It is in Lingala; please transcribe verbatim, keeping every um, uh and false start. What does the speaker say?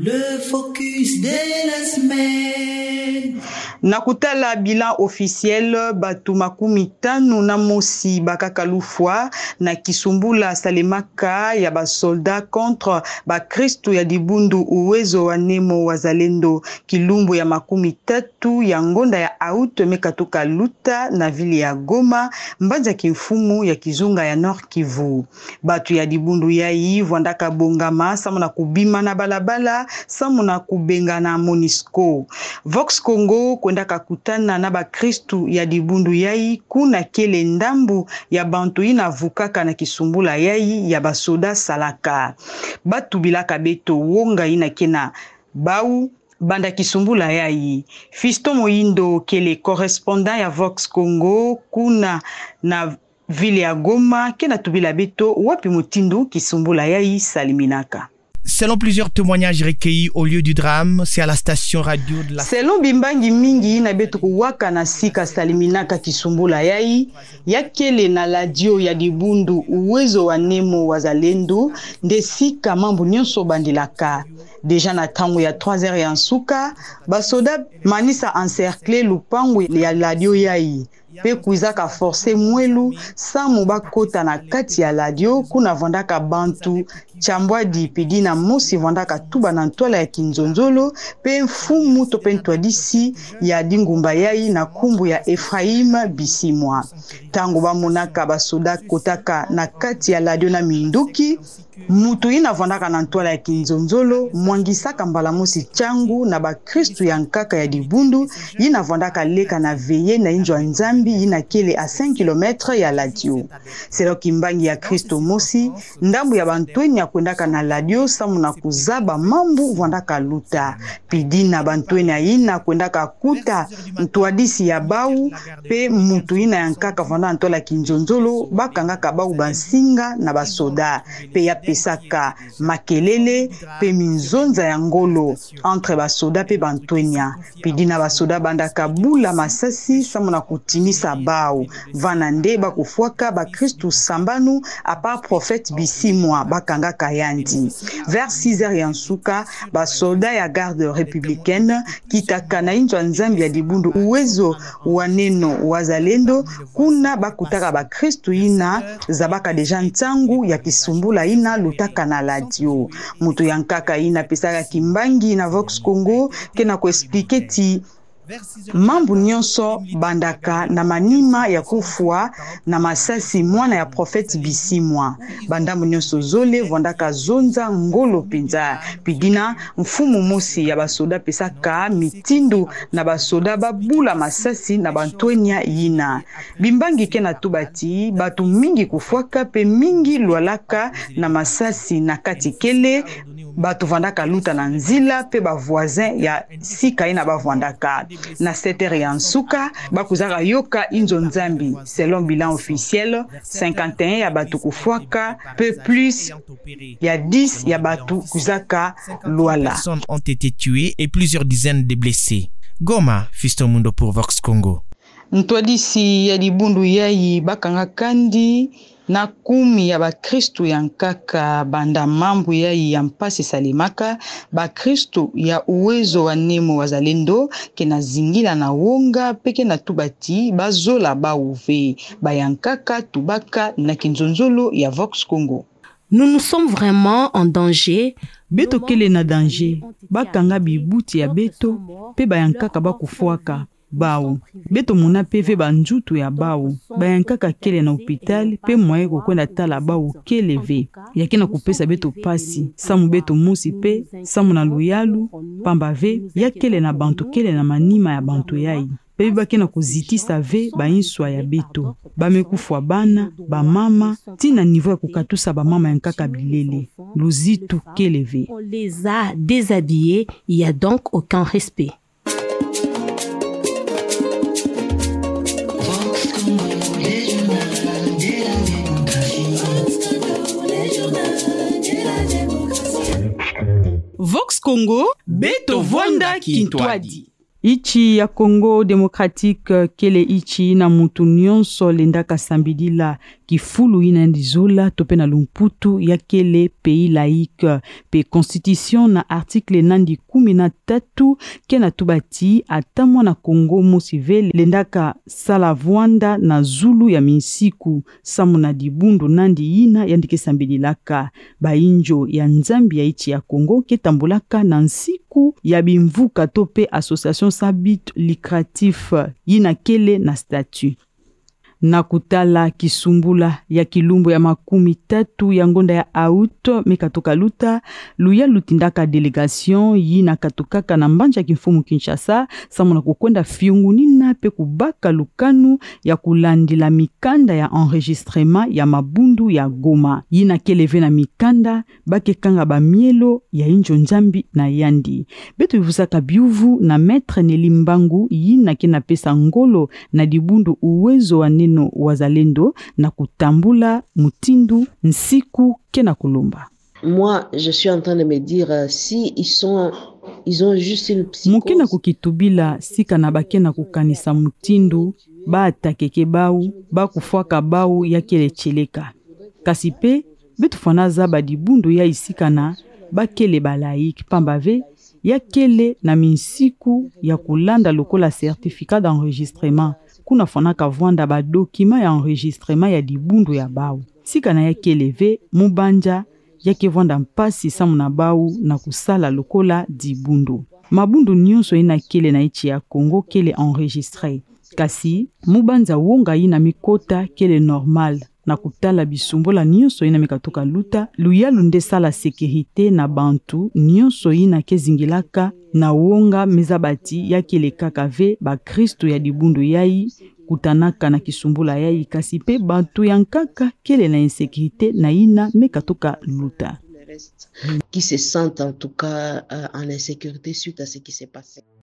Le focus de la semaine. Nakutala bilan officiel batu makumi tano na mosi bakakalufwa na Kisumbula Salemaka ya basolda contre ba Kristo ya dibundu uwezo wa Nemo Wazalendo kilumbu ya makumi tatu ya ngonda ya auto mekatuka luta na vili ya Goma mbanja kimfumu ya Kizunga ya Nord Kivu. Batu ya dibundu ya hii vwandaka bongama samu na kubima na balabala samu na kubenga na Monisco. Vox Congo kwenda kakutana na ba Kristu ya dibundu yai kuna kele ndambu ya bantu ina vukaka na Kisumbula yai ya basoda salaka. Batu bilaka beto wonga ina kena bau banda Kisumbula yai. Fiston Moindo kele correspondant ya Vox Congo kuna na vile ya Goma kena tubila beto wapi mutindu Kisumbula yai saliminaka. Selon plusieurs témoignages recueillis au lieu du drame, c'est à la station radio de la... Selon bimbangi mingi na betu kuwaka na sika saliminaka Kisumbula yai, yakele na radio ya dibundu uwezo wa Nemo Wazalendo, nde sika mambu nyonso bandilaka. Deja na tangu ya trois heures ya nsuka, basoda manisa encercler lupangu ya radio yai. Pe kuizaka force mwelu samu bakota na kati ya ladio kuna vondaka bantu chambwa di pedi na mosi vondaka tuba na ntola ya Kinzonzolo pe mfumu to pentwa disi ya dingumba yai na kumbu ya Efraim Bisimwa. Tangu ba monaka basoda kotaka na kati ya ladio na minduki mutu ina vondaka na ntola ya Kinzonzolo mwangisaka mbala mosi changu na ba Kristu ya nkaka ya dibundu ina vondaka leka na veye na injwa nzambi ina kele a cinq kilomètres ya ladio. Selo kimbangi ya Kristo mosi ndambu ya bantweni ya kwendaka na ladio samu na kuzaba mambu vondaka luta. Pidi na bantweni ya ina kwendaka kuta ntuadisi ya bau pe mutu ina ya nkaka vonda ntola Kinzonzolo bakangaka bau bansinga na basoda pe ya pesaka makelele pe minzonza ya ngolo entre basoda pe bantwenya. Pidi na basoda bandaka bula masasi samu na kutimisa bao vana nde bakufuaka ba Kristu sambanu apa prophète Bisimwa bakanga kayandi. Vers six heures ya nsuka basoda ya garde républicaine kitaka na injwa nzambi ya dibundu uwezo wa Neno Wazalendo kuna bakutaka ba Kristu ina zabaka deja ntangu ya Kisumbula ina lutaka na ladio. Mutu yankaka ina pesaka kimbangi na Vox Congo kena ko expliquer ti mambu nyonso bandaka na manima ya kufua na masasi mwana ya prophète Bisimwa. Bandambu nyonso zole vondaka zonza ngolo pinza. Pidina mfumu mosi ya basoda pesaka mitindu na basoda babula masasi na bantwenya yina. Bimbangi kena tubati batu mingi kufuaka pe mingi lwalaka na masasi na katikele batu vandaka luta na nzila pe ba voisin ya sika ina ba vandaka. Na setere ya nsuka bakuzaka yoka inzo nzambi. Selon bilan officiel, cinquante et un ya batu kufuaka peu plus ya dix ya batu kuzaka luala. Personnes ont été tuées et plusieurs dizaines de blessés. Goma, Fiston Mundo pour Vox Congo. Ntwadisi ya dibundu yai bakanga kandi na kumi ya ba Kristu ya nkaka banda mambu yai ya mpasi salimaka ba Kristu ya uwezo wa Nemo Wazalendo kena zingila na wonga peke na tubati bazola ba uve bayankaka tubaka na Kinzonzolo ya Vox Congo. Nous nous sommes vraiment en danger. Beto kele na danger bakanga bibuti ya beto pe bayankaka bakufuaka bao beto muna peve banjutu ya bao bayankaka kele na hopital pe mwaye kokwenda tala bao kele ve yakina kupesa beto pasi samu beto musi pe samu na luyalu pamba ve ya kele na bantu kele na manima ya bantu yai pe bakina kuzitisa ve bainswa ya beto bamekufwa bana bamama tina niveau ya kukatusa bamama yankaka bilele luzitu kele ve. On les a déshabillés, il y a donc aucun respect. Vox Congo, Beto Vonda Kintwadi. Ichi ya Congo Démocratique kele ichi na mutu nyonso lendaka sambidila kifulu ina ndi zola tope na lumputu ya kele pays laïque pe constitution na article nandi kumi na tatu kena tubati atamwa na Kongo mosivele lendaka sala vwanda na zulu ya minsiku samu na dibundu nandi ina yandike sambelilaka bainjo ya nzambi ya ichi ya Kongo ketambulaka na nsiku ya bimvuka tope association sabit lucratif yina kele na statut. Na kutala kisumbula ya kilumbu ya makumi tatu ya ngonda ya out mekatoka luta luya lutindaka delegation yina katokaka na mbanja kimfumu Kinshasa samu na kukwenda fiungu nina pe kubaka lukanu ya kulandila mikanda ya enregistrement ya mabundu ya Goma yina keleve na mikanda bakekanga ba mielo ya injo njambi na yandi betu bivusaka biuvu na maître Nelimbangu yina kena pesa ngolo na dibundu uwezo wa neno wazalendo na kutambula mutindu nsiku kena kulumba. Moi, je suis en train de me dire euh, si ils sont ils ont juste une psychose. Mukena kukitubila sika na bakena kukanisa mutindu ba atakeke bau ba kufuaka bau ya kele cheleka. Kasipe betu fanaza ba dibundu ya isikana ba kele balaik pambave ya kele na minsiku ya kulanda lokola certificat d'enregistrement kuna fonaka vwanda ba document ya enregistrement ya dibundu ya bau sika na ya keleve mubanja yake vwanda mpasi samu na bau na kusala lokola dibundu mabundu nyonso ina kele na ichi ya Kongo kele enregistré kasi mubanza wonga ina mikota kele normal na kutala bisumbola nyonso ina mikatoka luta luyalu nde sala sécurité na bantu nyonso ina kezingilaka na wonga mezabati ya kele kakave ba Kristo ya dibundu yai kutanaka na kisumbula yai kasi pe bantu yankaka kele na insécurité na ina mekatoka luta Qui se sentent en tout cas euh, en insécurité suite à ce qui s'est passé.